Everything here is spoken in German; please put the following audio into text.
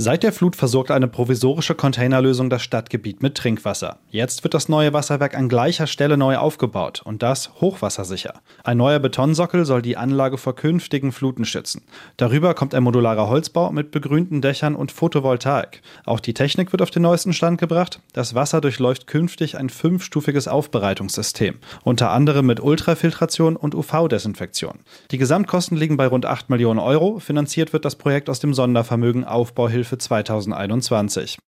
Seit der Flut versorgt eine provisorische Containerlösung das Stadtgebiet mit Trinkwasser. Jetzt wird das neue Wasserwerk an gleicher Stelle neu aufgebaut und das hochwassersicher. Ein neuer Betonsockel soll die Anlage vor künftigen Fluten schützen. Darüber kommt ein modularer Holzbau mit begrünten Dächern und Photovoltaik. Auch die Technik wird auf den neuesten Stand gebracht. Das Wasser durchläuft künftig ein 5-stufiges Aufbereitungssystem, unter anderem mit Ultrafiltration und UV-Desinfektion. Die Gesamtkosten liegen bei rund 8 Millionen Euro. Finanziert wird das Projekt aus dem Sondervermögen Aufbauhilfe 2021.